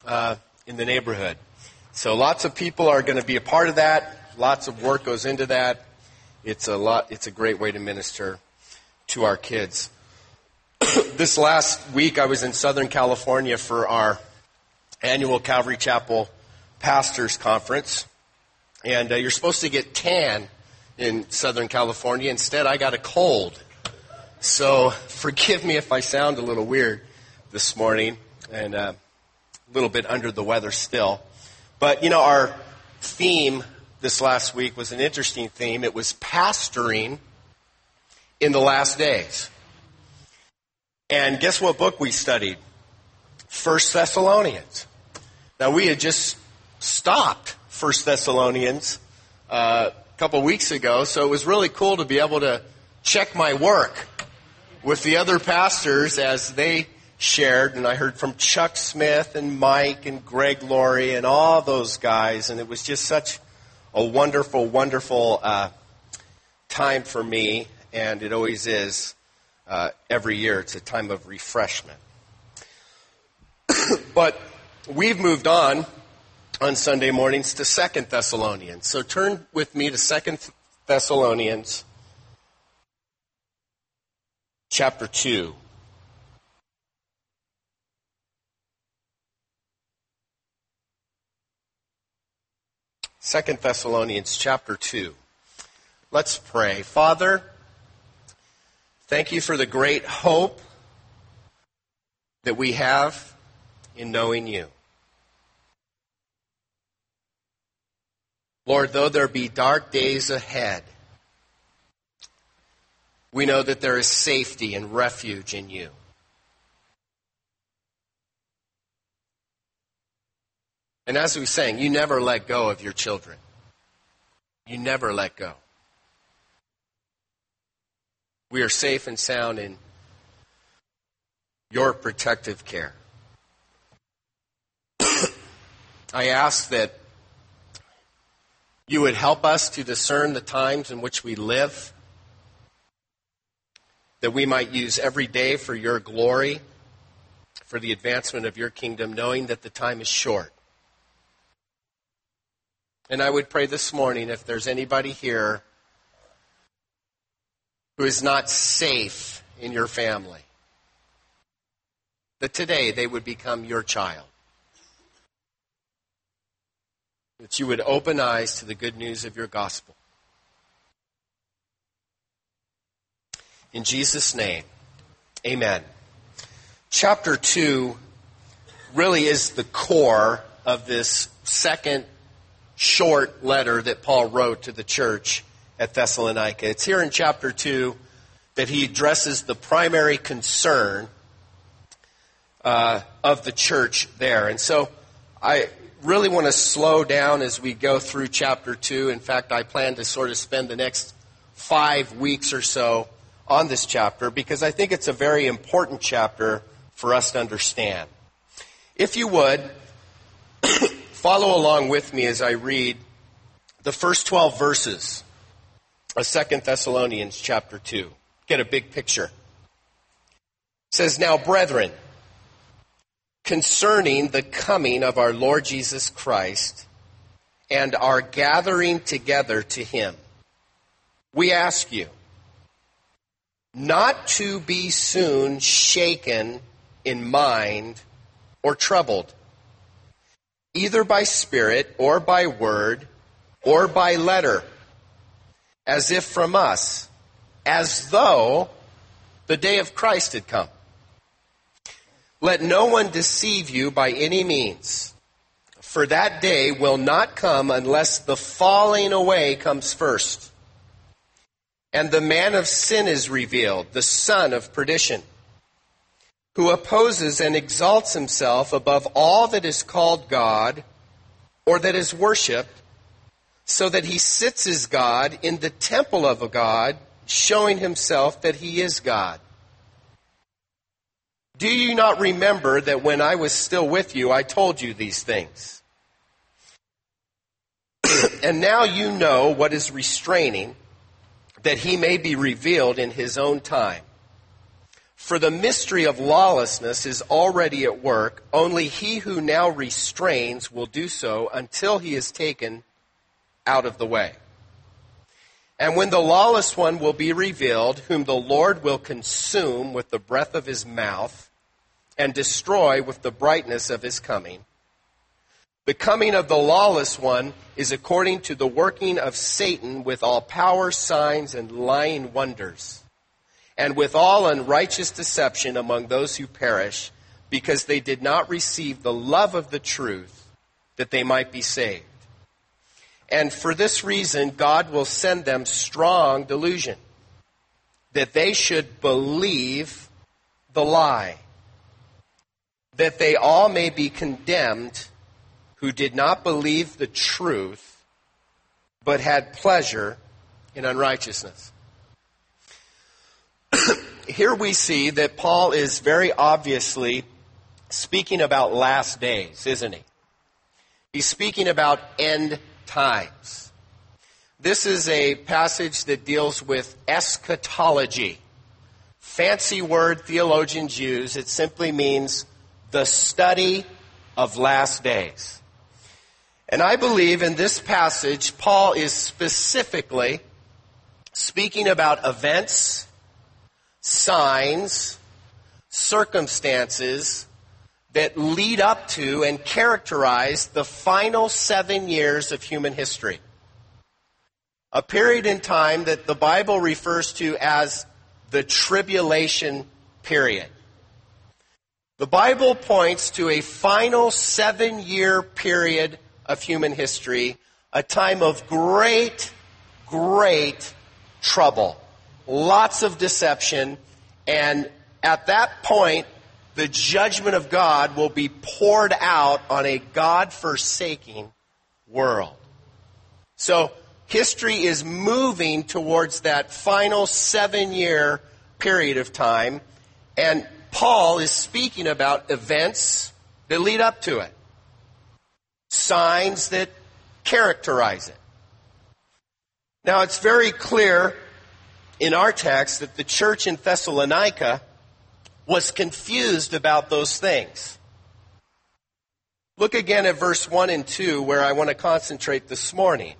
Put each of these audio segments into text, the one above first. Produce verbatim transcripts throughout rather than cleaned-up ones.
uh, in the neighborhood. So lots of people are going to be a part of that. Lots of work goes into that. It's a lot. It's a great way to minister to our kids. This last week, I was in Southern California for our annual Calvary Chapel Pastors Conference, and uh, you're supposed to get tan in Southern California. Instead, I got a cold. So forgive me if I sound a little weird this morning and uh, a little bit under the weather still. But, you know, our theme this last week was an interesting theme. It was pastoring in the last days. And guess what book we studied? First Thessalonians. Now, we had just stopped First Thessalonians uh, a couple weeks ago, so it was really cool to be able to check my work with the other pastors as they shared. And I heard from Chuck Smith and Mike and Greg Laurie and all those guys, and it was just such a wonderful, wonderful uh, time for me, and it always is. Uh, every year, it's a time of refreshment. But we've moved on on Sunday mornings to Second Thessalonians. So turn with me to Second Thessalonians chapter two. Second Thessalonians chapter two. Let's pray. Father, thank you for the great hope that we have in knowing you. Lord, though there be dark days ahead, we know that there is safety and refuge in you. And as we sang, you never let go of your children. You never let go. We are safe and sound in your protective care. I ask that you would help us to discern the times in which we live, that we might use every day for your glory, for the advancement of your kingdom, knowing that the time is short. And I would pray this morning, if there's anybody here who is not safe in your family, that today they would become your child. That you would open eyes to the good news of your gospel. In Jesus' name, amen. Chapter two really is the core of this second short letter that Paul wrote to the church at Thessalonica. It's here in chapter two that he addresses the primary concern uh, of the church there. And so I really want to slow down as we go through chapter two. In fact, I plan to sort of spend the next five weeks or so on this chapter because I think it's a very important chapter for us to understand. If you would, follow along with me as I read the first twelve verses of Second Thessalonians chapter two. Get a big picture. It says, "Now, brethren, concerning the coming of our Lord Jesus Christ and our gathering together to him, we ask you not to be soon shaken in mind or troubled, either by spirit or by word or by letter, as if from us, as though the day of Christ had come. Let no one deceive you by any means, for that day will not come unless the falling away comes first, and the man of sin is revealed, the son of perdition, who opposes and exalts himself above all that is called God or that is worshipped, so that he sits as God in the temple of a God, showing himself that he is God. Do you not remember that when I was still with you, I told you these things? And now you know what is restraining, that he may be revealed in his own time. For the mystery of lawlessness is already at work. Only he who now restrains will do so until he is taken out of the way. And when the lawless one will be revealed, whom the Lord will consume with the breath of his mouth and destroy with the brightness of his coming, the coming of the lawless one is according to the working of Satan with all power, signs, and lying wonders, and with all unrighteous deception among those who perish, because they did not receive the love of the truth, that they might be saved. And for this reason, God will send them strong delusion, that they should believe the lie, that they all may be condemned who did not believe the truth, but had pleasure in unrighteousness. Here we see that Paul is very obviously speaking about last days, isn't he? He's speaking about end times. This is a passage that deals with eschatology. Fancy word theologians use. It simply means the study of last days. And I believe in this passage, Paul is specifically speaking about events, signs, circumstances that lead up to and characterize the final seven years of human history. A period in time that the Bible refers to as the tribulation period. The Bible points to a final seven-year period of human history, a time of great, great trouble. Lots of deception, and at that point, the judgment of God will be poured out on a God-forsaking world. So, history is moving towards that final seven-year period of time, and Paul is speaking about events that lead up to it, signs that characterize it. Now, it's very clear in our text that the church in Thessalonica was confused about those things. Look again at verse one and two, where I want to concentrate this morning.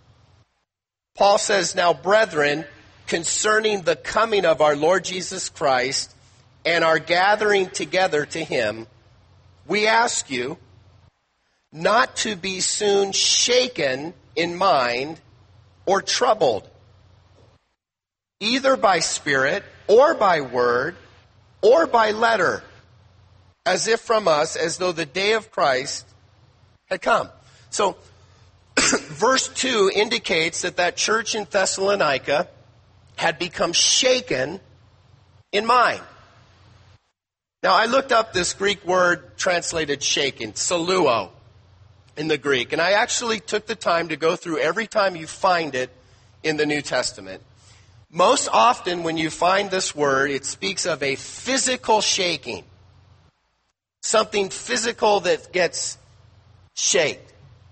Paul says, "Now, brethren, concerning the coming of our Lord Jesus Christ and our gathering together to him, we ask you not to be soon shaken in mind or troubled, either by spirit or by word or by letter, as if from us, as though the day of Christ had come." So, verse two indicates that that church in Thessalonica had become shaken in mind. Now, I looked up this Greek word translated shaken, saluo, in the Greek, and I actually took the time to go through every time you find it in the New Testament. Most often when you find this word, it speaks of a physical shaking. Something physical that gets shaked.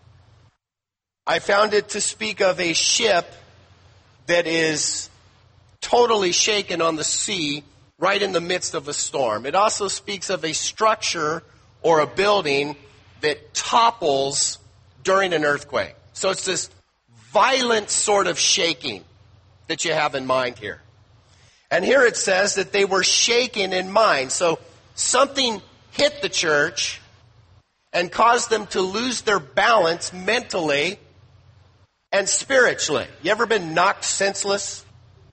I found it to speak of a ship that is totally shaken on the sea right in the midst of a storm. It also speaks of a structure or a building that topples during an earthquake. So it's this violent sort of shaking that you have in mind here. And here it says that they were shaken in mind. So something hit the church and caused them to lose their balance mentally and spiritually. You ever been knocked senseless?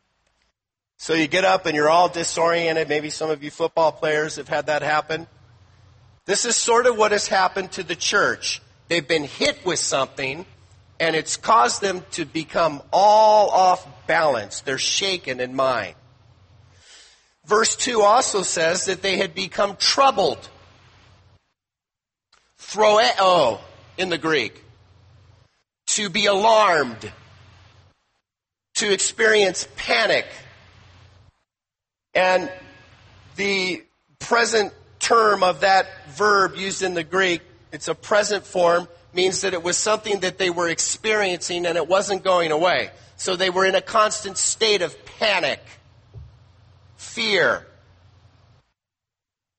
So you get up and you're all disoriented. Maybe some of you football players have had that happen. This is sort of what has happened to the church. They've been hit with something, and it's caused them to become all off balance. They're shaken in mind. Verse two also says that they had become troubled. Throeo in the Greek. To be alarmed. To experience panic. And the present term of that verb used in the Greek, it's a present form, means that it was something that they were experiencing and it wasn't going away. So they were in a constant state of panic, fear,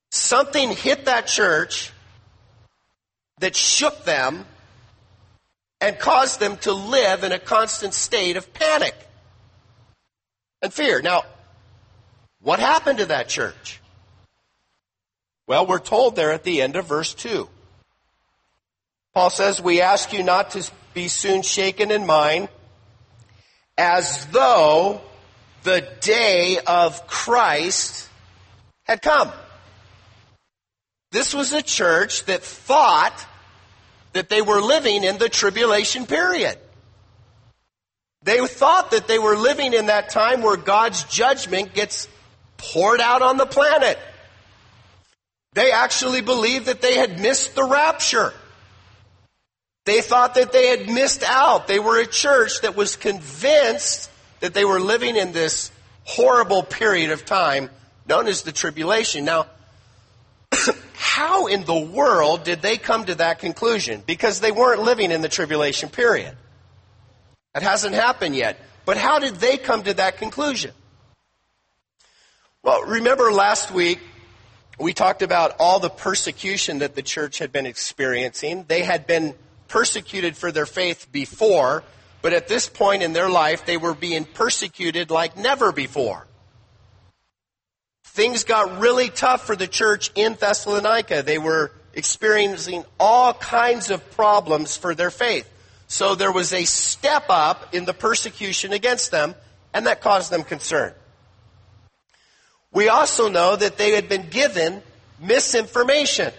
something hit that church that shook them and caused them to live in a constant state of panic and fear. Now, what happened to that church? Well, we're told there at the end of verse two. Paul says, we ask you not to be soon shaken in mind, as though the day of Christ had come. This was a church that thought that they were living in the tribulation period. They thought that they were living in that time where God's judgment gets poured out on the planet. They actually believed that they had missed the rapture. They thought that they had missed out. They were a church that was convinced that they were living in this horrible period of time known as the tribulation. Now, how in the world did they come to that conclusion? Because they weren't living in the tribulation period. That hasn't happened yet. But how did they come to that conclusion? Well, remember last week we talked about all the persecution that the church had been experiencing. They had been persecuted for their faith before, but at this point in their life, they were being persecuted like never before. Things got really tough for the church in Thessalonica. They were experiencing all kinds of problems for their faith. So there was a step up in the persecution against them, and that caused them concern. We also know that they had been given misinformation,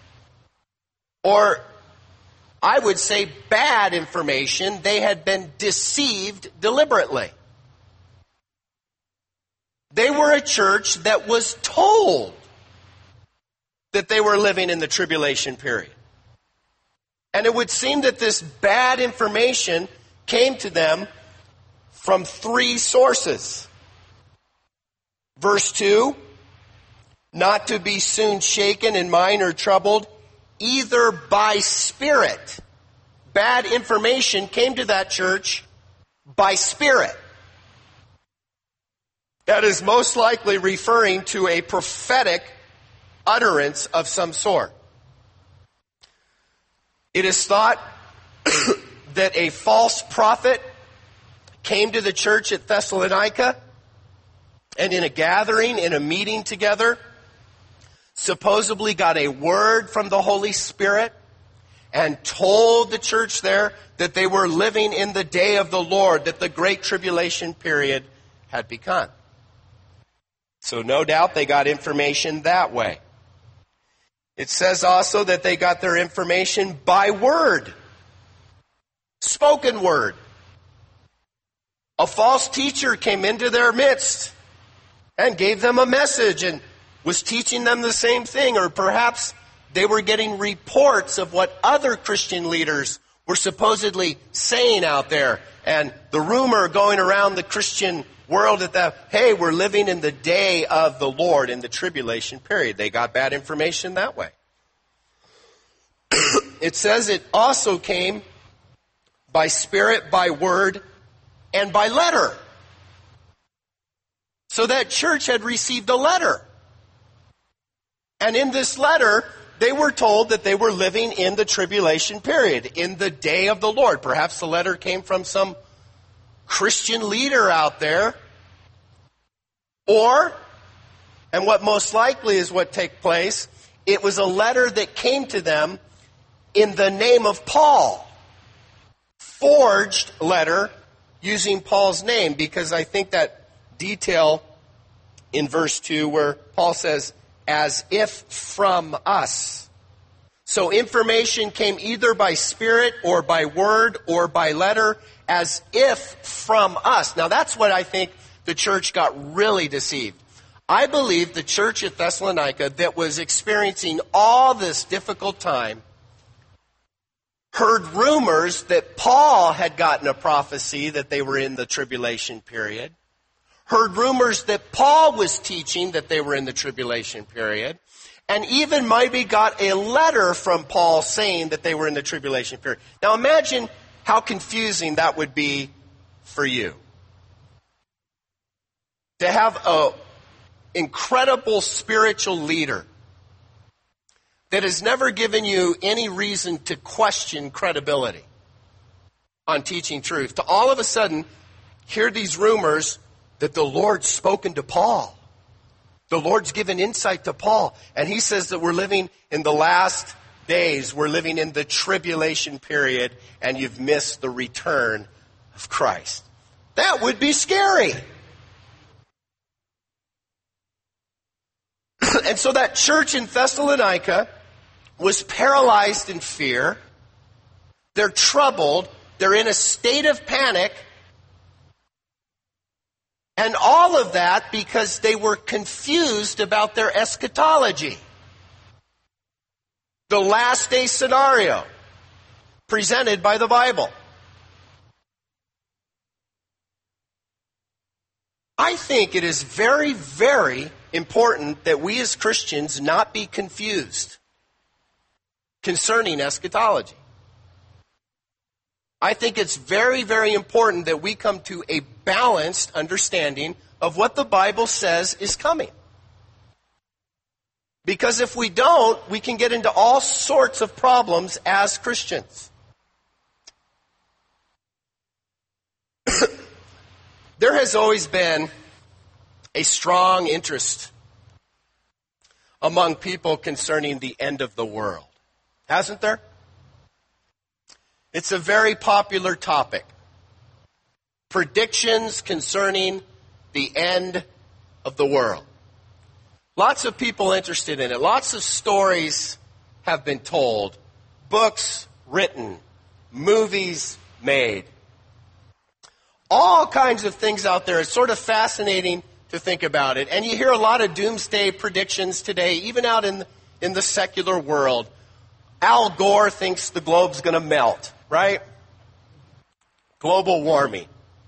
or I would say bad information. They had been deceived deliberately. They were a church that was told that they were living in the tribulation period. And it would seem that this bad information came to them from three sources. Verse two, not to be soon shaken in mind or troubled, either by spirit. Bad information came to that church by spirit. That is most likely referring to a prophetic utterance of some sort. It is thought that a false prophet came to the church at Thessalonica, and in a gathering, in a meeting together, supposedly got a word from the Holy Spirit and told the church there that they were living in the day of the Lord, that the great tribulation period had begun. So no doubt they got information that way. It says also that they got their information by word, spoken word. A false teacher came into their midst and gave them a message and was teaching them the same thing, or perhaps they were getting reports of what other Christian leaders were supposedly saying out there, and the rumor going around the Christian world at that, hey, we're living in the day of the Lord in the tribulation period. They got bad information that way. It says it also came by spirit, by word, and by letter. So that church had received a letter. And in this letter, they were told that they were living in the tribulation period, in the day of the Lord. Perhaps the letter came from some Christian leader out there. Or, and what most likely is what took place, it was a letter that came to them in the name of Paul. Forged letter using Paul's name, because I think that detail in verse two where Paul says, as if from us. So information came either by spirit or by word or by letter, as if from us. Now that's what I think the church got really deceived. I believe the church at Thessalonica that was experiencing all this difficult time heard rumors that Paul had gotten a prophecy that they were in the tribulation period, heard rumors that Paul was teaching that they were in the tribulation period, and even maybe got a letter from Paul saying that they were in the tribulation period. Now imagine how confusing that would be for you. To have an incredible spiritual leader that has never given you any reason to question credibility on teaching truth, to all of a sudden hear these rumors that the Lord's spoken to Paul. The Lord's given insight to Paul. And he says that we're living in the last days. We're living in the tribulation period, and you've missed the return of Christ. That would be scary. And so that church in Thessalonica was paralyzed in fear. They're troubled. They're in a state of panic. And all of that because they were confused about their eschatology. The last day scenario presented by the Bible. I think it is very, very important that we as Christians not be confused concerning eschatology. I think it's very, very important that we come to a balanced understanding of what the Bible says is coming. Because if we don't, we can get into all sorts of problems as Christians. There has always been a strong interest among people concerning the end of the world. Hasn't there? It's a very popular topic. Predictions concerning the end of the world. Lots of people interested in it. Lots of stories have been told. Books written. Movies made. All kinds of things out there. It's sort of fascinating to think about it. And you hear a lot of doomsday predictions today, even out in, in the secular world. Al Gore thinks the globe's going to melt, right? Global warming.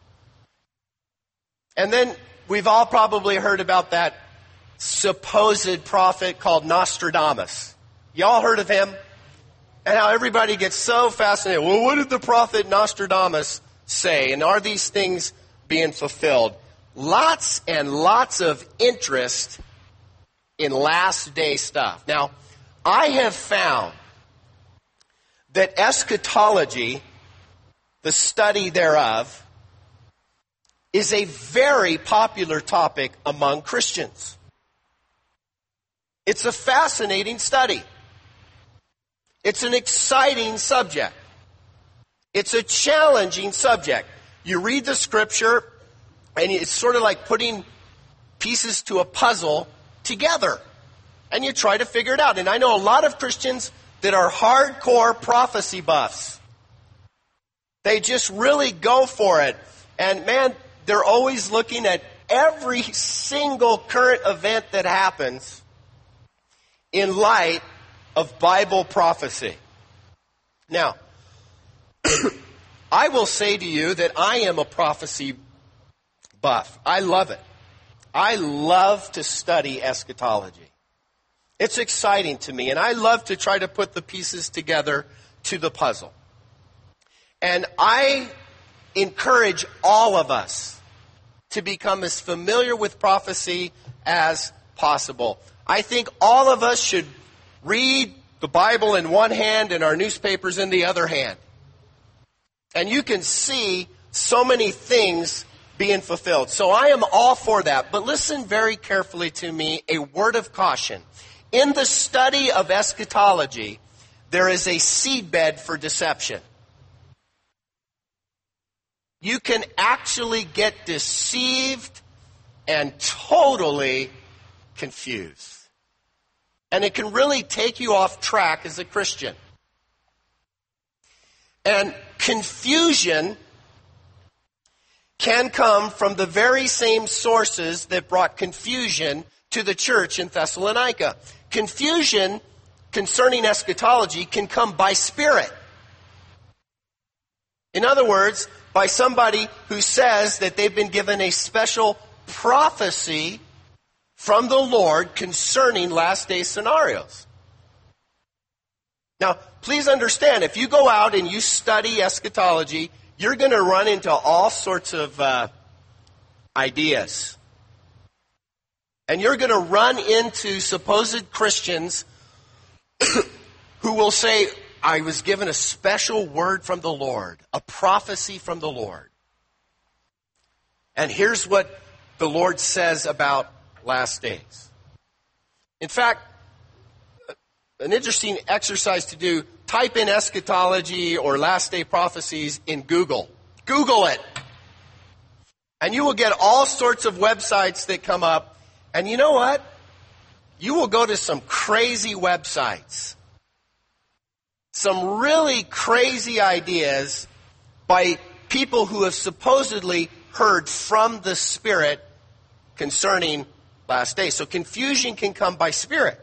And then we've all probably heard about that supposed prophet called Nostradamus. Y'all heard of him? And how everybody gets so fascinated. Well, what did the prophet Nostradamus say? And are these things being fulfilled? Lots and lots of interest in last day stuff. Now, I have found that eschatology, the study thereof, is a very popular topic among Christians. It's a fascinating study. It's an exciting subject. It's a challenging subject. You read the scripture, and it's sort of like putting pieces to a puzzle together. And you try to figure it out. And I know a lot of Christians that are hardcore prophecy buffs. They just really go for it. And man, they're always looking at every single current event that happens in light of Bible prophecy. Now, I will say to you that I am a prophecy buff. I love it. I love to study eschatology. It's exciting to me, and I love to try to put the pieces together to the puzzle. And I encourage all of us to become as familiar with prophecy as possible. I think all of us should read the Bible in one hand and our newspapers in the other hand. And you can see so many things being fulfilled. So I am all for that. But listen very carefully to me, a word of caution. In the study of eschatology, there is a seedbed for deception. You can actually get deceived and totally confused. And it can really take you off track as a Christian. And confusion can come from the very same sources that brought confusion to the church in Thessalonica. Confusion concerning eschatology can come by spirit. In other words, by somebody who says that they've been given a special prophecy from the Lord concerning last day scenarios. Now, please understand, if you go out and you study eschatology, you're going to run into all sorts of uh, ideas. And you're going to run into supposed Christians who will say, I was given a special word from the Lord, a prophecy from the Lord. And here's what the Lord says about last days. In fact, an interesting exercise to do, type in eschatology or last day prophecies in Google. Google it. And you will get all sorts of websites that come up. And you know what? You will go to some crazy websites. Some really crazy ideas by people who have supposedly heard from the Spirit concerning last days. So confusion can come by Spirit.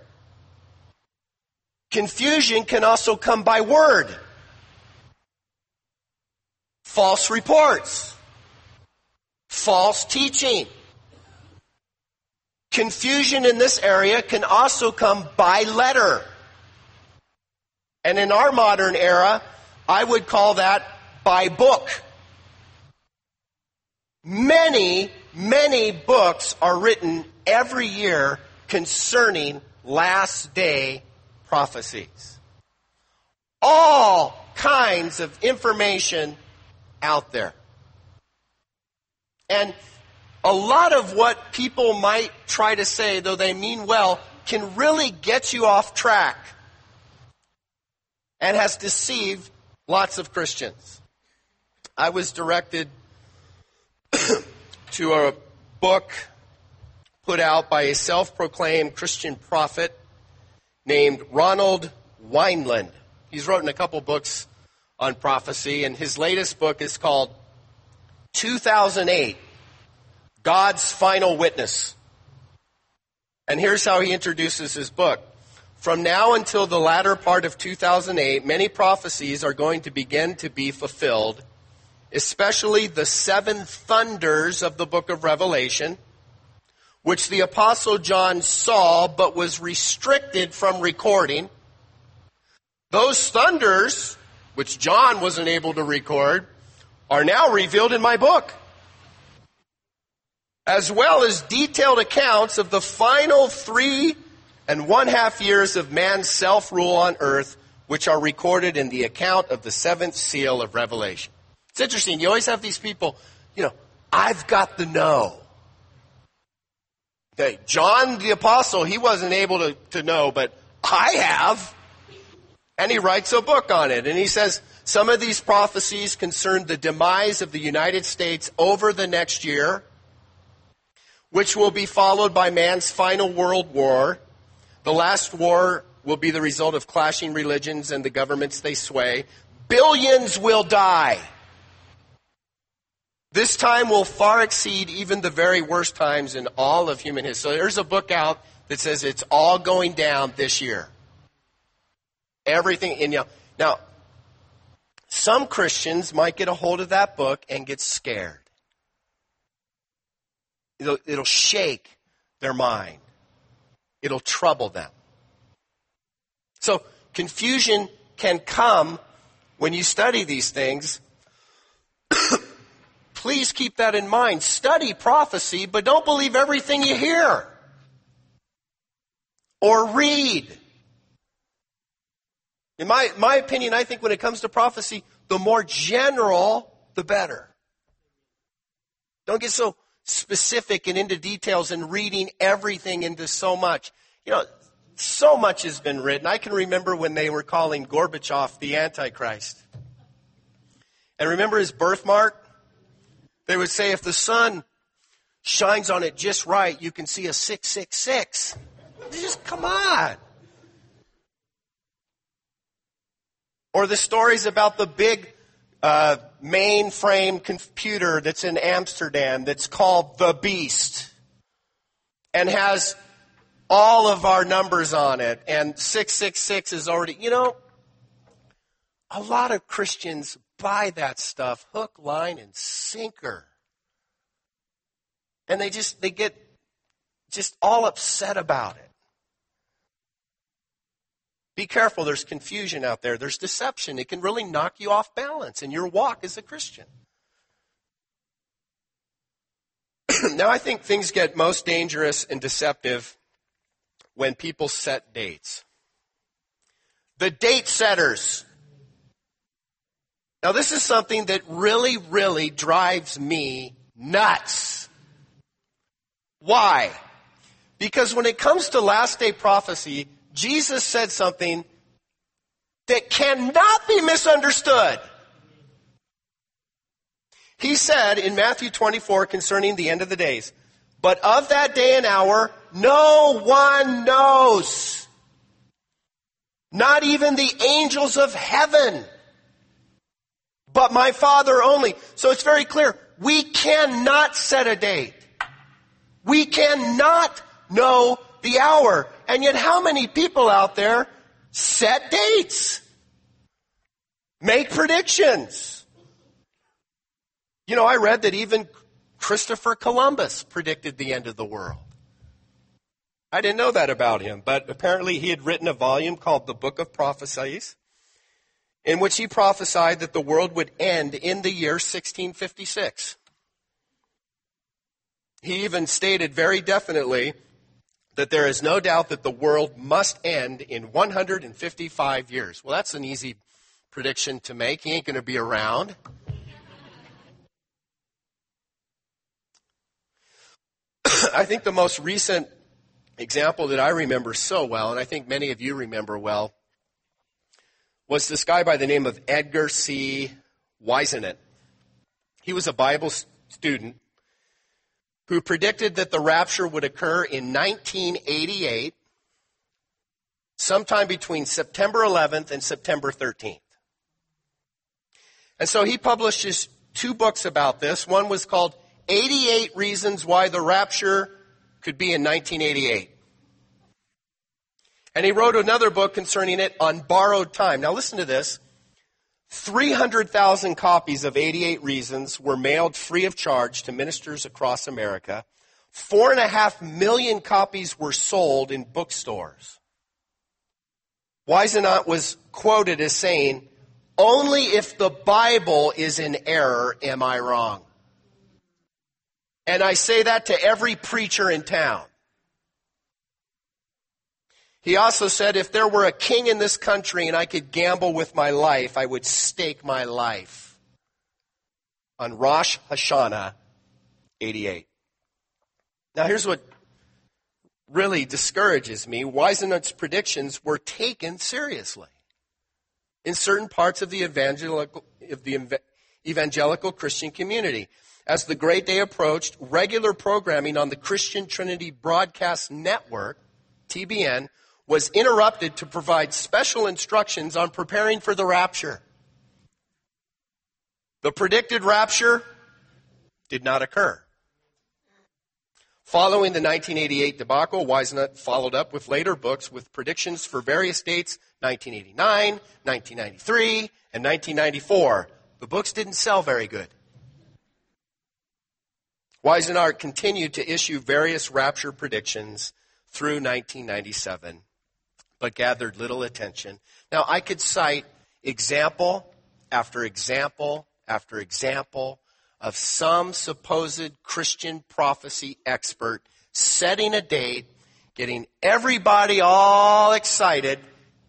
Confusion can also come by word. False reports. False teaching. Confusion in this area can also come by letter. And in our modern era, I would call that by book. Many, many books are written every year concerning last day prophecies. All kinds of information out there. And a lot of what people might try to say, though they mean well, can really get you off track and has deceived lots of Christians. I was directed to a book put out by a self-proclaimed Christian prophet named Ronald Wineland. He's written a couple books on prophecy, and his latest book is called two thousand eight, God's Final Witness. And here's how he introduces his book. From now until the latter part of two thousand eight, many prophecies are going to begin to be fulfilled, especially the seven thunders of the book of Revelation, which the Apostle John saw but was restricted from recording. Those thunders, which John wasn't able to record, are now revealed in my book, as well as detailed accounts of the final three and one half years of man's self-rule on earth, which are recorded in the account of the seventh seal of Revelation. It's interesting. You always have these people, you know, I've got the know. Okay, John the Apostle, he wasn't able to, to know, but I have. And he writes a book on it. And he says some of these prophecies concern the demise of the United States over the next year, which will be followed by man's final world war. The last war will be the result of clashing religions and the governments they sway. Billions will die. This time will far exceed even the very worst times in all of human history. So there's a book out that says it's all going down this year. Everything. And, you know, now, some Christians might get a hold of that book and get scared. It'll, it'll shake their mind. It'll trouble them. So confusion can come when you study these things. Please keep that in mind. Study prophecy, but don't believe everything you hear or read. In my, my opinion, I think when it comes to prophecy, the more general, the better. Don't get so specific and into details and reading everything into so much. You know, so much has been written. I can remember when they were calling Gorbachev the Antichrist. And remember his birthmark? They would say if the sun shines on it just right, you can see a six six six. Just come on. Or the stories about the big uh, mainframe computer that's in Amsterdam that's called the Beast and has all of our numbers on it. And six six six is already, you know, a lot of Christians buy that stuff hook, line, and sinker. And they just, they get just all upset about it. Be careful, there's confusion out there. There's deception. It can really knock you off balance in your walk as a Christian. Now, I think things get most dangerous and deceptive when people set dates. The date setters. Now, this is something that really, really drives me nuts. Why? Because when it comes to last day prophecy, Jesus said something that cannot be misunderstood. He said in Matthew twenty-four concerning the end of the days, but of that day and hour, no one knows. Not even the angels of heaven, but my Father only. So it's very clear. We cannot set a date. We cannot know the hour. And yet how many people out there set dates? Make predictions. You know, I read that even Christopher Columbus predicted the end of the world. I didn't know that about him, but apparently he had written a volume called The Book of Prophecies, in which he prophesied that the world would end in the year sixteen fifty-six. He even stated very definitely that there is no doubt that the world must end in one hundred fifty-five years. Well, that's an easy prediction to make. He ain't going to be around. I think the most recent example that I remember so well, and I think many of you remember well, was this guy by the name of Edgar C. Whisenant. He was a Bible student who predicted that the rapture would occur in nineteen eighty-eight, sometime between September eleventh and September thirteenth. And so he published his two books about this. One was called eighty-eight Reasons Why the Rapture Could Be in nineteen eighty-eight. And he wrote another book concerning it on borrowed time. Now listen to this. three hundred thousand copies of eighty-eight Reasons were mailed free of charge to ministers across America. Four and a half million copies were sold in bookstores. Whisenant was quoted as saying, only if the Bible is in error am I wrong. And I say that to every preacher in town. He also said, if there were a king in this country and I could gamble with my life, I would stake my life on Rosh Hashanah eighty-eight. Now here's what really discourages me. Whisenant's predictions were taken seriously in certain parts of the evangelical, of the evangelical Christian community. As the great day approached, regular programming on the Christian Trinity Broadcast Network, T B N, was interrupted to provide special instructions on preparing for the rapture. The predicted rapture did not occur. Following the nineteen eighty-eight debacle, Whisenant followed up with later books with predictions for various dates, nineteen eighty-nine, nineteen ninety-three, and nineteen ninety-four. The books didn't sell very good. Whisenant continued to issue various rapture predictions through nineteen ninety-seven, but gathered little attention. Now, I could cite example after example after example of some supposed Christian prophecy expert setting a date, getting everybody all excited,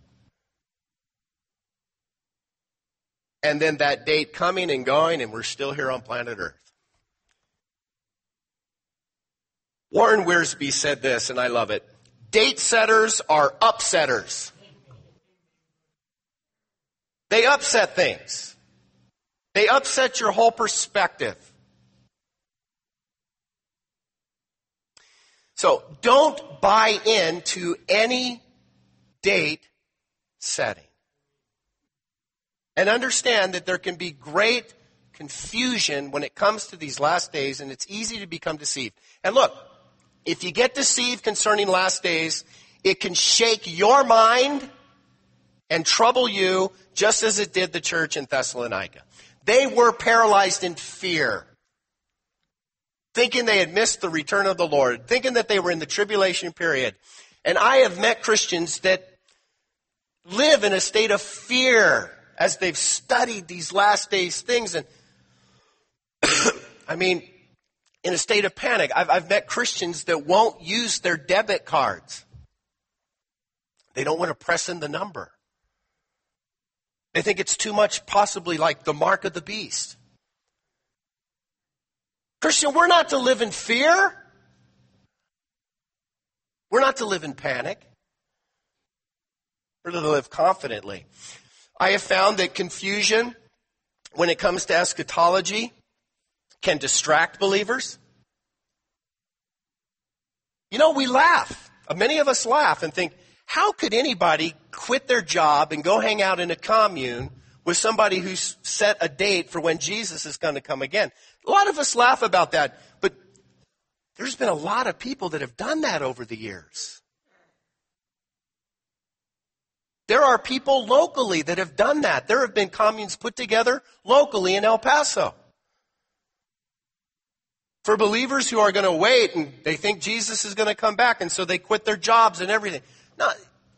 and then that date coming and going, and we're still here on planet Earth. Warren Wiersbe said this, and I love it. Date setters are upsetters. They upset things. They upset your whole perspective. So don't buy into any date setting. And understand that there can be great confusion when it comes to these last days, and it's easy to become deceived. And look, if you get deceived concerning last days, it can shake your mind and trouble you just as it did the church in Thessalonica. They were paralyzed in fear, thinking they had missed the return of the Lord, thinking that they were in the tribulation period. And I have met Christians that live in a state of fear as they've studied these last days things. And I mean, in a state of panic. I've, I've met Christians that won't use their debit cards. They don't want to press in the number. They think it's too much, possibly like the mark of the beast. Christian, we're not to live in fear. We're not to live in panic. We're to live confidently. I have found that confusion, when it comes to eschatology, can distract believers. You know, we laugh. Many of us laugh and think, how could anybody quit their job and go hang out in a commune with somebody who's set a date for when Jesus is going to come again? A lot of us laugh about that, but there's been a lot of people that have done that over the years. There are people locally that have done that. There have been communes put together locally in El Paso for believers who are going to wait and they think Jesus is going to come back, and so they quit their jobs and everything. No.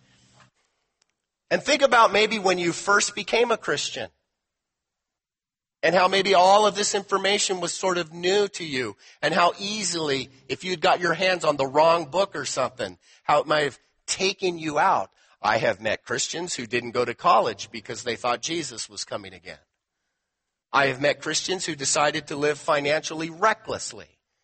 And think about maybe when you first became a Christian and how maybe all of this information was sort of new to you, and how easily, if you'd got your hands on the wrong book or something, how it might have taken you out. I have met Christians who didn't go to college because they thought Jesus was coming again. I have met Christians who decided to live financially recklessly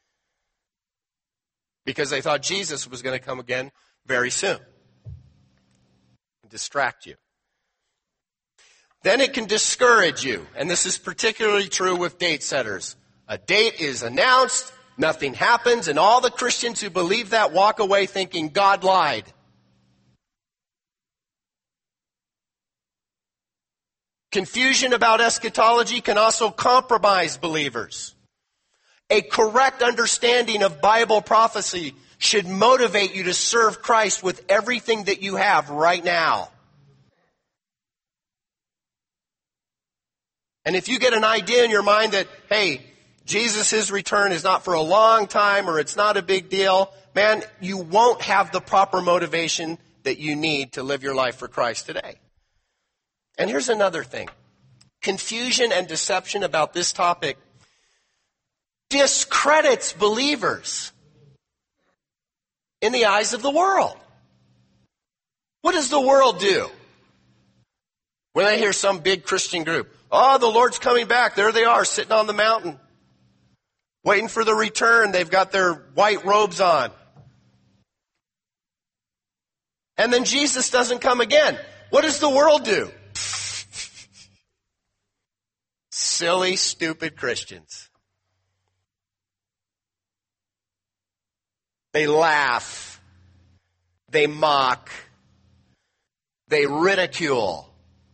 because they thought Jesus was going to come again very soon and distract you. Then it can discourage you, and this is particularly true with date setters. A date is announced, nothing happens, and all the Christians who believe that walk away thinking God lied. Confusion about eschatology can also compromise believers. A correct understanding of Bible prophecy should motivate you to serve Christ with everything that you have right now. And if you get an idea in your mind that, hey, Jesus' return is not for a long time or it's not a big deal, man, you won't have the proper motivation that you need to live your life for Christ today. And here's another thing. Confusion and deception about this topic discredits believers in the eyes of the world. What does the world do when they hear some big Christian group? Oh, the Lord's coming back. There they are, sitting on the mountain, waiting for the return. They've got their white robes on. And then Jesus doesn't come again. What does the world do? Silly, stupid Christians. They laugh. They mock. They ridicule.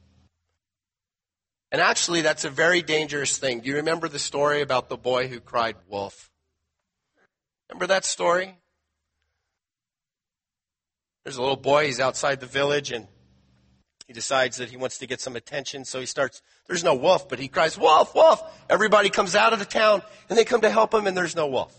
And actually, that's a very dangerous thing. Do you remember the story about the boy who cried wolf? Remember that story? There's a little boy, he's outside the village, and he decides that he wants to get some attention, so he starts, there's no wolf, but he cries, wolf, wolf. Everybody comes out of the town, and they come to help him, and there's no wolf.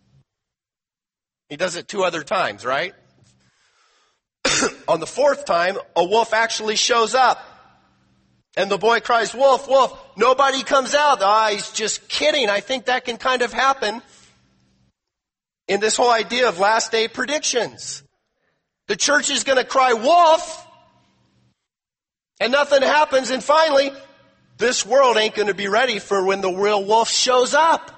He does it two other times, right? On the fourth time, a wolf actually shows up. And the boy cries, wolf, wolf. Nobody comes out. Ah, he's just kidding. I think that can kind of happen in this whole idea of last day predictions. The church is going to cry, wolf, and nothing happens. And finally, this world ain't going to be ready for when the real wolf shows up.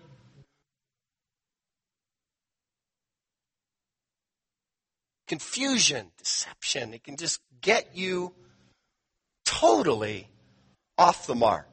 Confusion, deception, it can just get you totally off the mark.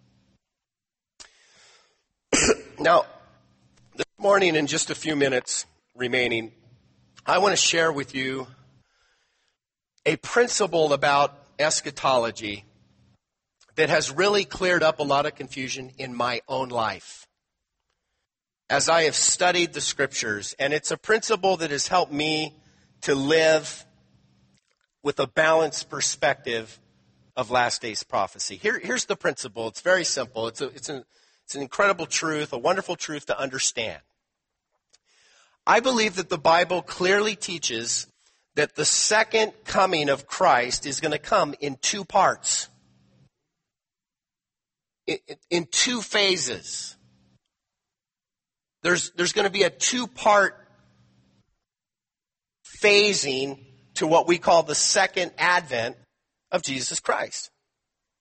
Now, this morning, in just a few minutes remaining, I want to share with you a principle about eschatology that has really cleared up a lot of confusion in my own life as I have studied the scriptures. And it's a principle that has helped me to live with a balanced perspective of last days prophecy. Here, here's the principle. It's very simple. It's, a, it's, a, it's an incredible truth, a wonderful truth to understand. I believe that the Bible clearly teaches that the second coming of Christ is going to come in two parts, in, in two phases. There's, there's going to be a two-part phasing to what we call the second advent of Jesus Christ.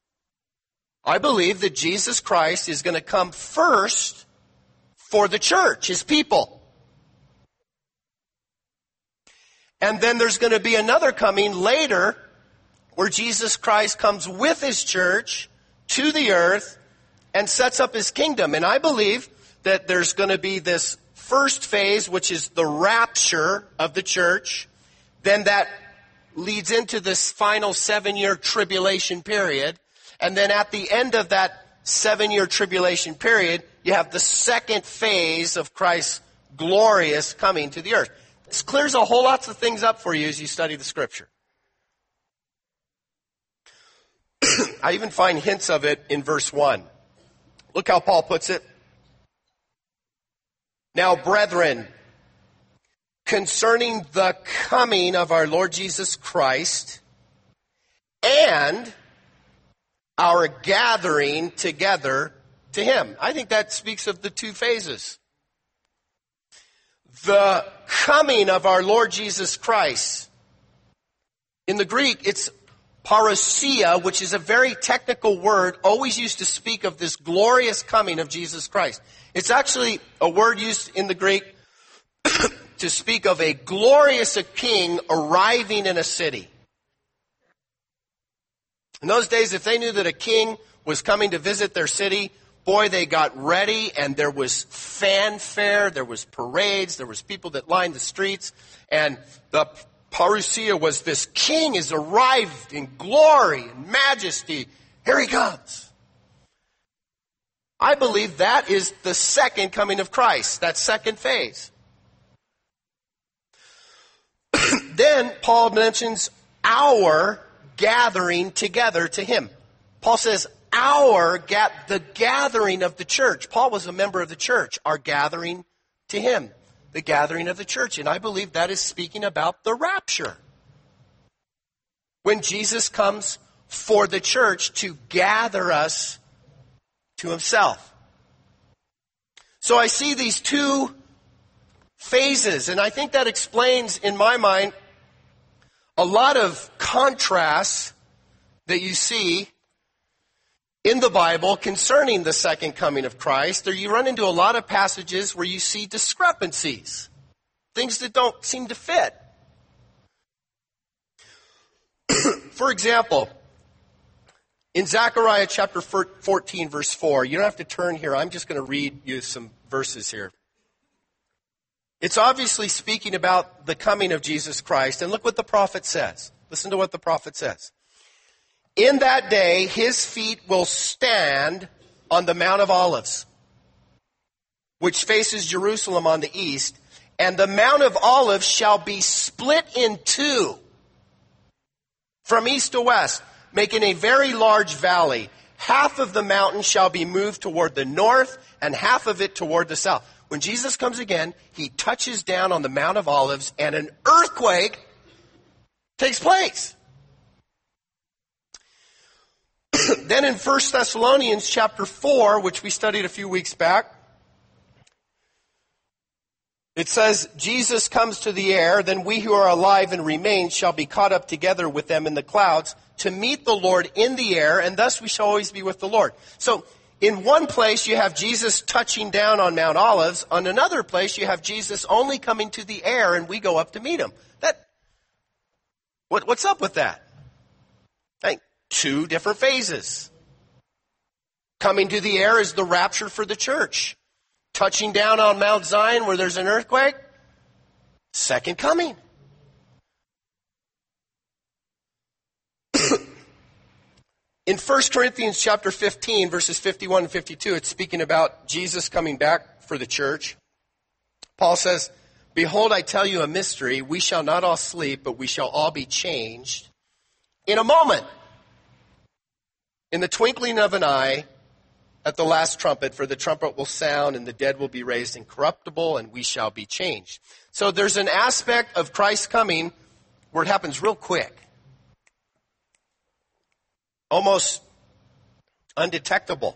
I believe that Jesus Christ is going to come first for the church, his people. And then there's going to be another coming later where Jesus Christ comes with his church to the earth and sets up his kingdom. And I believe that there's going to be this first phase, which is the rapture of the church. Then that leads into this final seven-year tribulation period. And then at the end of that seven-year tribulation period, you have the second phase of Christ's glorious coming to the earth. This clears a whole lot of things up for you as you study the Scripture. I even find hints of it in verse one. Look how Paul puts it. Now, brethren, concerning the coming of our Lord Jesus Christ and our gathering together to him. I think that speaks of the two phases. The coming of our Lord Jesus Christ. In the Greek, it's parousia, which is a very technical word, always used to speak of this glorious coming of Jesus Christ. It's actually a word used in the Greek to speak of a glorious king arriving in a city. In those days, if they knew that a king was coming to visit their city, boy, they got ready, and there was fanfare, there was parades, there was people that lined the streets, and the parousia was this king has arrived in glory and majesty. Here he comes. I believe that is the second coming of Christ, that second phase. Then Paul mentions our gathering together to him. Paul says, our, ga- the gathering of the church. Paul was a member of the church. Our gathering to him. The gathering of the church. And I believe that is speaking about the rapture. When Jesus comes for the church to gather us to himself. So I see these two phases, and I think that explains, in my mind, a lot of contrasts that you see in the Bible concerning the second coming of Christ. Or you run into a lot of passages where you see discrepancies, things that don't seem to fit. For example, in Zechariah chapter fourteen, verse four, you don't have to turn here. I'm just going to read you some verses here. It's obviously speaking about the coming of Jesus Christ. And look what the prophet says. Listen to what the prophet says. In that day, his feet will stand on the Mount of Olives, which faces Jerusalem on the east, and the Mount of Olives shall be split in two from east to west, making a very large valley. Half of the mountain shall be moved toward the north, and half of it toward the south. When Jesus comes again, he touches down on the Mount of Olives, and an earthquake takes place. Then in First Thessalonians chapter four, which we studied a few weeks back, it says, Jesus comes to the air, then we who are alive and remain shall be caught up together with them in the clouds to meet the Lord in the air, and thus we shall always be with the Lord. So in one place you have Jesus touching down on Mount Olives. On another place you have Jesus only coming to the air, and we go up to meet him. That, what, what's up with that? I think two different phases. Coming to the air is the rapture for the church. Touching down on Mount Zion where there's an earthquake, second coming. In First Corinthians chapter fifteen, verses fifty-one and fifty-two, it's speaking about Jesus coming back for the church. Paul says, behold, I tell you a mystery. We shall not all sleep, but we shall all be changed in a moment, in the twinkling of an eye, at the last trumpet, for the trumpet will sound, and the dead will be raised incorruptible, and we shall be changed. So there's an aspect of Christ's coming where it happens real quick. Almost undetectable.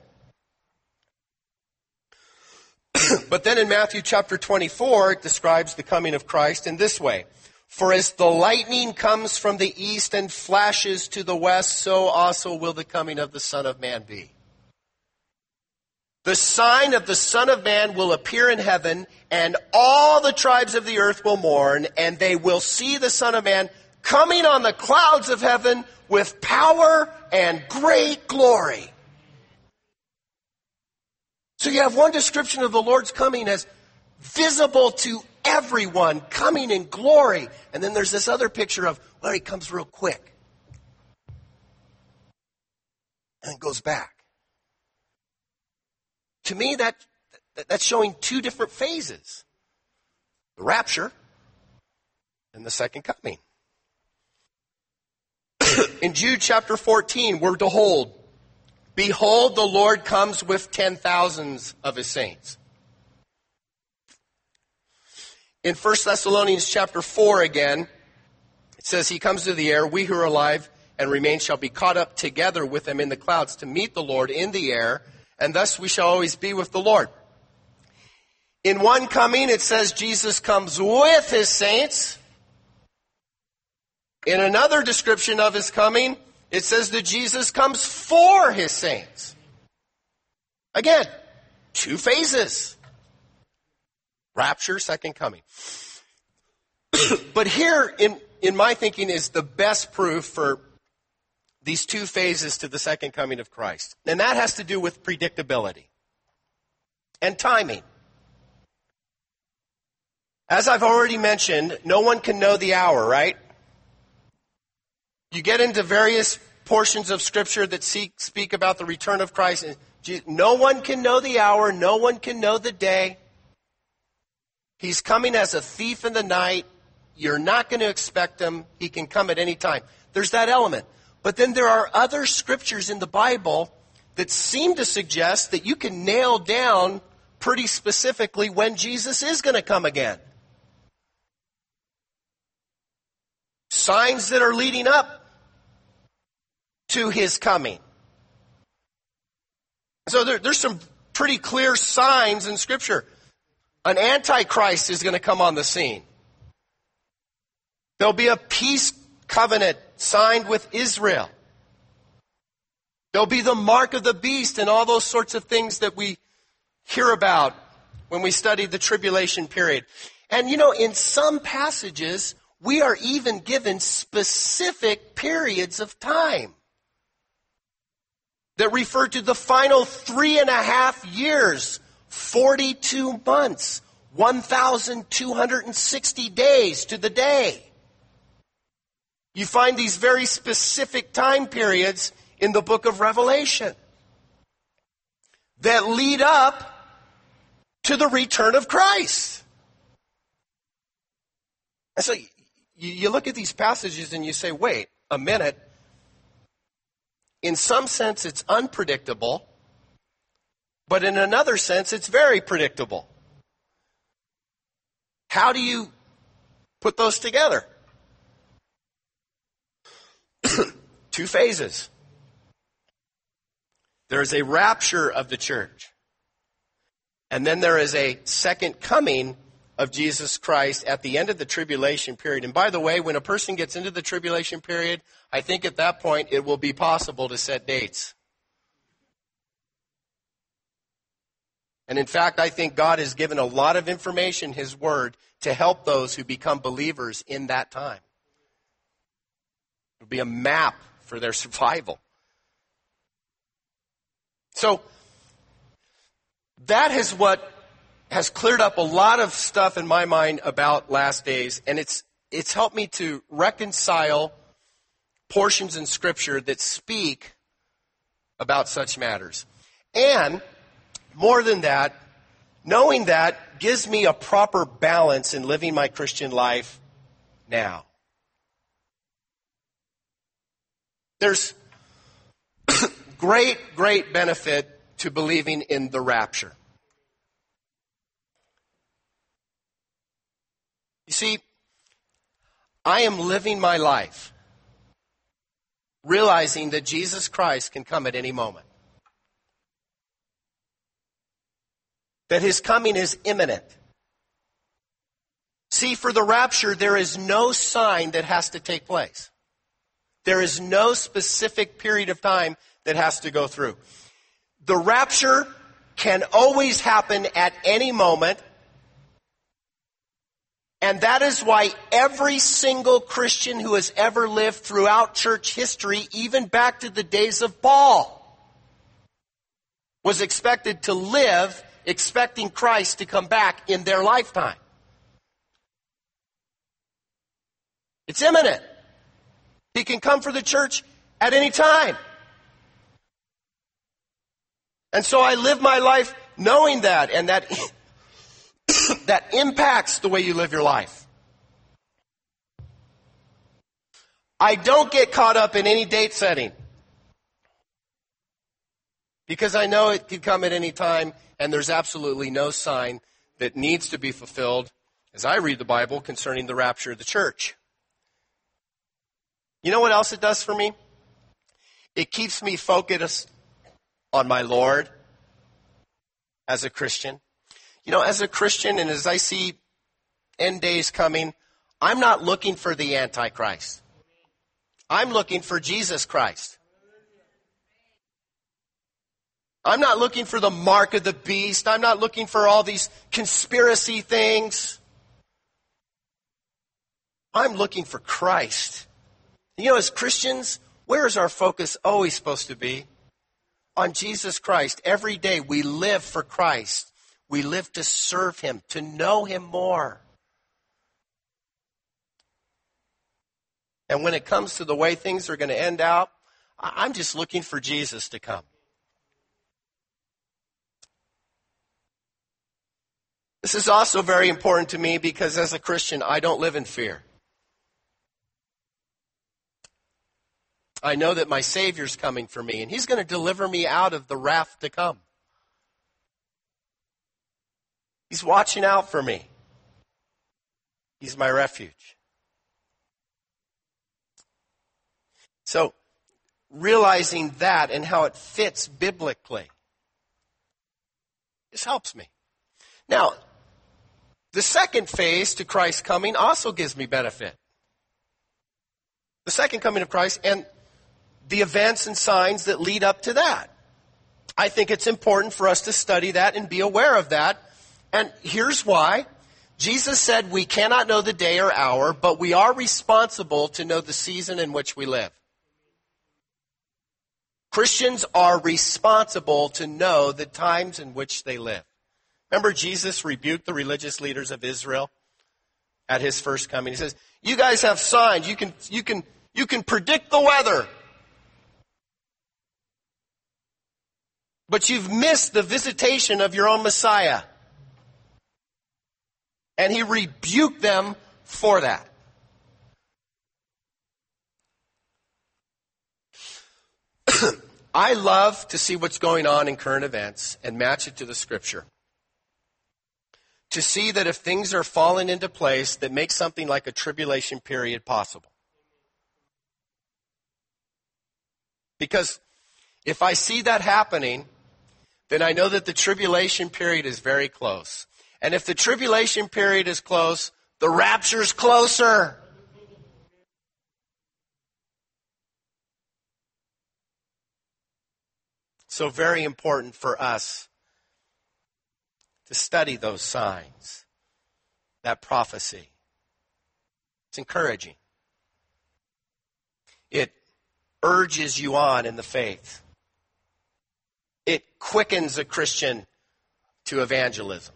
But then in Matthew chapter twenty-four, it describes the coming of Christ in this way. For as the lightning comes from the east and flashes to the west, so also will the coming of the Son of Man be. The sign of the Son of Man will appear in heaven, and all the tribes of the earth will mourn, and they will see the Son of Man coming on the clouds of heaven with power and great glory. So you have one description of the Lord's coming as visible to everyone, coming in glory. And then there's this other picture of, well, he comes real quick. And it goes back. To me, that that's showing two different phases. The rapture and the second coming. In Jude chapter fourteen, we're told, behold, the Lord comes with ten thousands of his saints. In First Thessalonians chapter four again, it says, he comes to the air, we who are alive and remain shall be caught up together with him in the clouds to meet the Lord in the air, and thus we shall always be with the Lord. In one coming, it says Jesus comes with his saints. In another description of his coming, it says that Jesus comes for his saints. Again, two phases. Rapture, second coming. But here, in, in my thinking, is the best proof for these two phases to the second coming of Christ. And that has to do with predictability and timing. As I've already mentioned, no one can know the hour, right? You get into various portions of Scripture that speak about the return of Christ. No one can know the hour. No one can know the day. He's coming as a thief in the night. You're not going to expect him. He can come at any time. There's that element. But then there are other scriptures in the Bible that seem to suggest that you can nail down pretty specifically when Jesus is going to come again. Signs that are leading up to his coming. So there, there's some pretty clear signs in Scripture. An antichrist is going to come on the scene. There'll be a peace covenant signed with Israel. There'll be the mark of the beast and all those sorts of things that we hear about when we study the tribulation period. And you know, in some passages, we are even given specific periods of time that refer to the final three and a half years, forty-two months, one thousand two hundred sixty days to the day. You find these very specific time periods in the book of Revelation that lead up to the return of Christ. And so you, you look at these passages and you say, wait a minute. In some sense, it's unpredictable, but in another sense, it's very predictable. How do you put those together? Two phases. There is a rapture of the church. And then there is a second coming of Jesus Christ at the end of the tribulation period. And by the way, when a person gets into the tribulation period, I think at that point it will be possible to set dates. And in fact, I think God has given a lot of information, His Word, to help those who become believers in that time. It will be a map for their survival. So, that is what has cleared up a lot of stuff in my mind about last days, and it's it's helped me to reconcile portions in Scripture that speak about such matters. And, more than that, knowing that gives me a proper balance in living my Christian life now. There's great, great benefit to believing in the rapture. You see, I am living my life realizing that Jesus Christ can come at any moment. That His coming is imminent. See, for the rapture, there is no sign that has to take place. There is no specific period of time that has to go through. The rapture can always happen at any moment. And that is why every single Christian who has ever lived throughout church history, even back to the days of Paul, was expected to live expecting Christ to come back in their lifetime. It's imminent. He can come for the church at any time. And so I live my life knowing that, and that that impacts the way you live your life. I don't get caught up in any date setting, because I know it could come at any time, and there's absolutely no sign that needs to be fulfilled, as I read the Bible, concerning the rapture of the church. You know what else it does for me? It keeps me focused on my Lord as a Christian. You know, as a Christian, and as I see end days coming, I'm not looking for the Antichrist. I'm looking for Jesus Christ. I'm not looking for the mark of the beast. I'm not looking for all these conspiracy things. I'm looking for Christ. You know, as Christians, where is our focus always supposed to be? On Jesus Christ. Every day we live for Christ. We live to serve Him, to know Him more. And when it comes to the way things are going to end out, I'm just looking for Jesus to come. This is also very important to me because as a Christian, I don't live in fear. I know that my Savior's coming for me, and He's going to deliver me out of the wrath to come. He's watching out for me. He's my refuge. So, realizing that and how it fits biblically, this helps me. Now, the second phase to Christ's coming also gives me benefit. The second coming of Christ and the events and signs that lead up to that. I think it's important for us to study that and be aware of that. And here's why. Jesus said we cannot know the day or hour, but we are responsible to know the season in which we live. Christians are responsible to know the times in which they live. Remember, Jesus rebuked the religious leaders of Israel at His first coming. He says, you guys have signs. You can, you can, you can predict the weather. But you've missed the visitation of your own Messiah. And He rebuked them for that. I love to see what's going on in current events and match it to the Scripture. To see that if things are falling into place, that makes something like a tribulation period possible. Because if I see that happening, then I know that the tribulation period is very close. And if the tribulation period is close, the rapture's closer. So very important for us to study those signs, that prophecy. It's encouraging. It urges you on in the faith. It quickens a Christian to evangelism.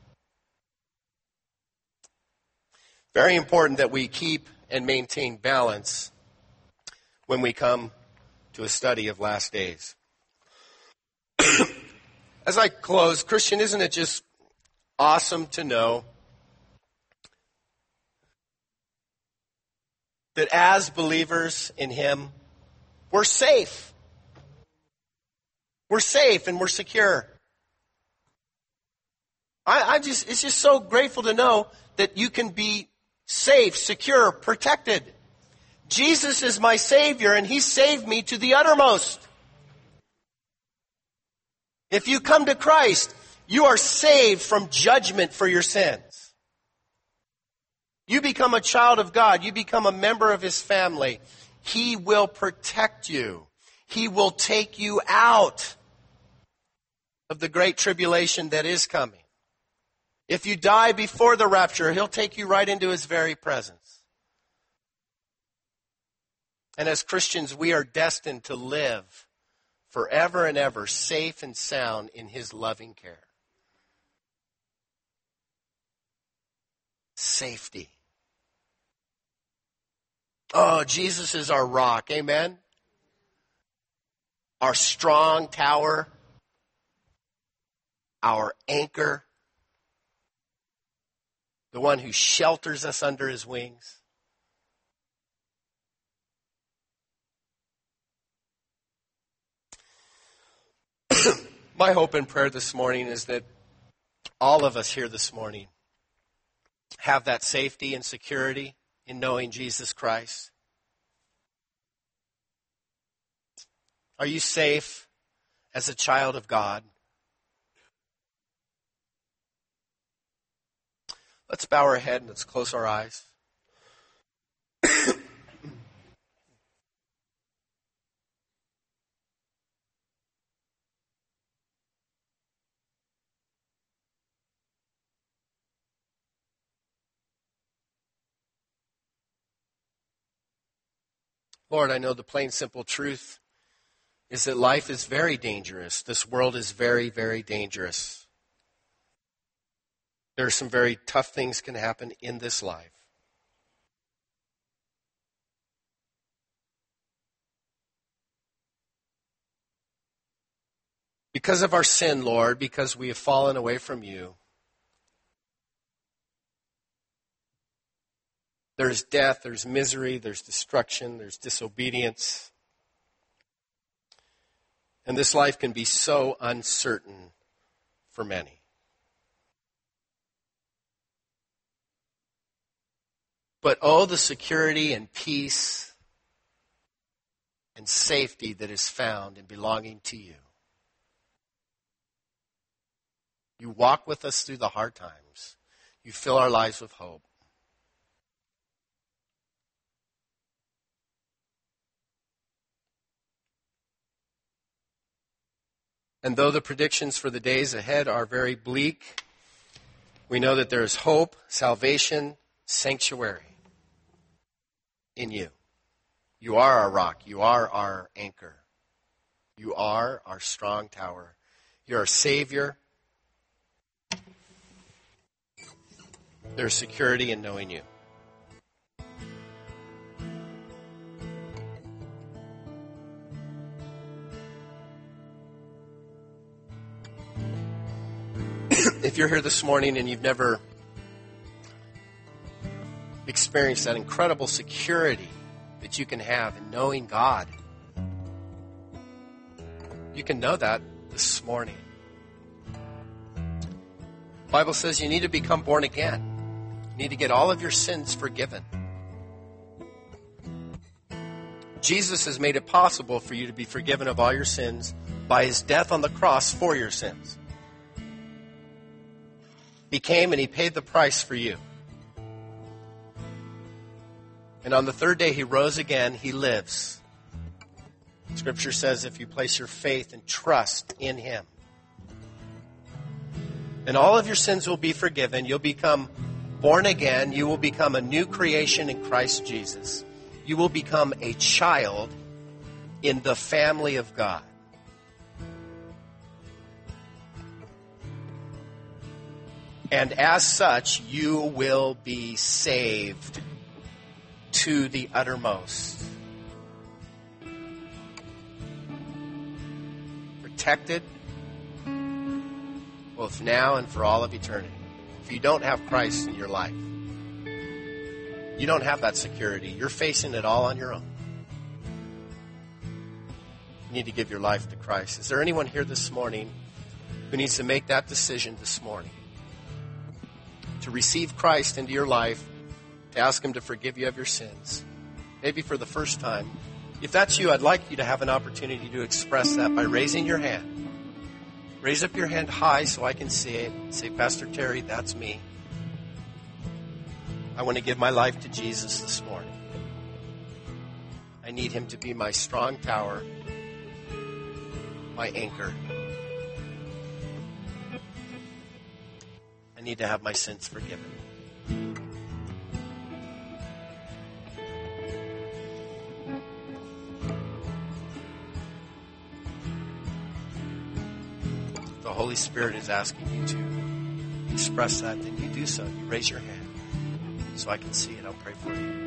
Very important that we keep and maintain balance when we come to a study of last days. As I close, Christian, isn't it just awesome to know that as believers in Him, we're safe. We're safe and we're secure. I, I just, it's just so grateful to know that you can be safe, secure, protected. Jesus is my Savior and He saved me to the uttermost. If you come to Christ, you are saved from judgment for your sins. You become a child of God. You become a member of His family. He will protect you. He will take you out of the great tribulation that is coming. If you die before the rapture, he'll take you right into his very presence. And as Christians, we are destined to live forever and ever, safe and sound in his loving care. Safety. Oh, Jesus is our rock. Amen? Our strong tower. Our anchor. The one who shelters us under his wings. My hope and prayer this morning is that all of us here this morning have that safety and security in knowing Jesus Christ. Are you safe as a child of God? Let's bow our head and let's close our eyes. Lord, I know the plain, simple truth is that life is very dangerous. This world is very, very dangerous. There are some very tough things can happen in this life. Because of our sin, Lord, because we have fallen away from you, there's death, there's misery, there's destruction, there's disobedience. And this life can be so uncertain for many. But oh, the security and peace and safety that is found in belonging to you. You walk with us through the hard times. You fill our lives with hope. And though the predictions for the days ahead are very bleak, we know that there is hope, salvation, sanctuary in you. You are our rock. You are our anchor. You are our strong tower. You're our Savior. There's security in knowing you. If you're here this morning and you've never experienced that incredible security that you can have in knowing God, you can know that this morning. The Bible says you need to become born again. You need to get all of your sins forgiven. Jesus has made it possible for you to be forgiven of all your sins by his death on the cross for your sins. He came and he paid the price for you. And on the third day he rose again. He lives. Scripture says if you place your faith and trust in him, and all of your sins will be forgiven. You'll become born again. You will become a new creation in Christ Jesus. You will become a child in the family of God. And as such, you will be saved to the uttermost. Protected, both now and for all of eternity. If you don't have Christ in your life, you don't have that security. You're facing it all on your own. You need to give your life to Christ. Is there anyone here this morning who needs to make that decision this morning? To receive Christ into your life, to ask him to forgive you of your sins, maybe for the first time. If that's you, I'd like you to have an opportunity to express that by raising your hand. Raise up your hand high so I can see it. Say, Pastor Terry, that's me. I want to give my life to Jesus this morning. I need him to be my strong tower, my anchor. I need to have my sins forgiven. If the Holy Spirit is asking you to express that, then you do so. You raise your hand so I can see it. I'll pray for you.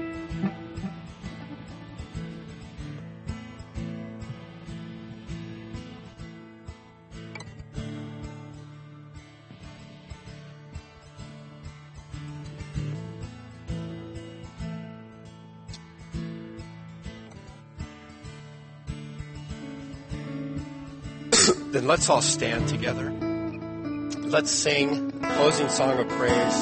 Then let's all stand together. Let's sing closing song of praise.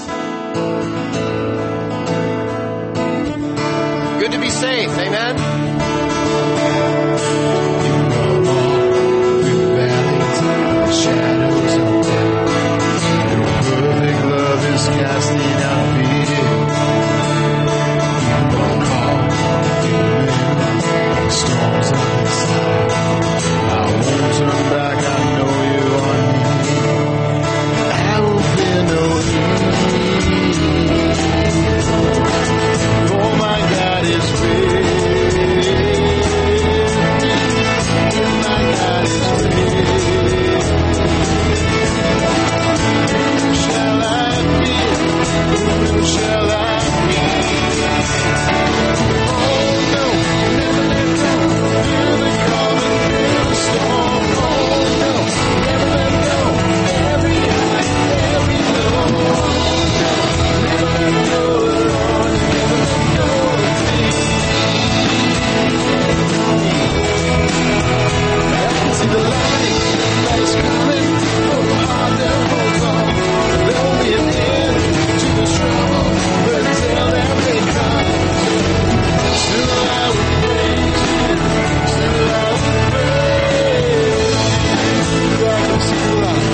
Good to be safe, amen? Through the valleys and the shadows of death, your perfect love is casting out fear. You will call the storms on the side. I won't turn back, I know you are near. I will fear no evil. Oh, my God is with my God is with. Who shall I fear? Who shall I fear? Oh, no, never let go. Feel the calm and feel the storm. Oh, no, never let go. Every high, every low. Never let go, Lord. Never let go of me. I see the light that is coming from the heart that holds on. There will be an end to the trouble, but until that may come, still I will praise you. Still I will praise you. I can see the light.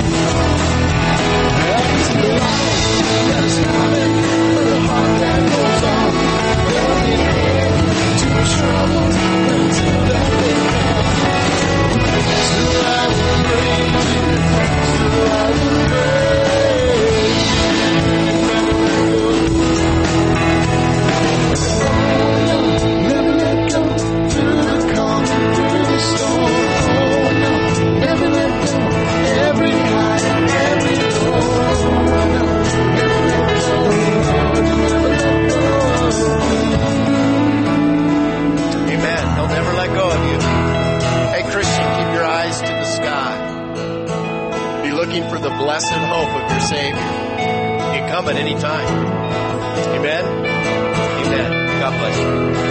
I can see the light that is coming from the heart that holds on. There will be an end to the trouble, but until that may come, still I will praise you. Still I will praise you. Never let go. Through the calm and through the storm. Oh no, never let go. Every high, every low. Oh no, never let go. Lord, never let go. Amen. He'll never let go of you. Hey, Christian, keep your eyes to the sky. Be looking for the blessed hope of your Savior. He can come at any time. Amen? Amen. God bless you.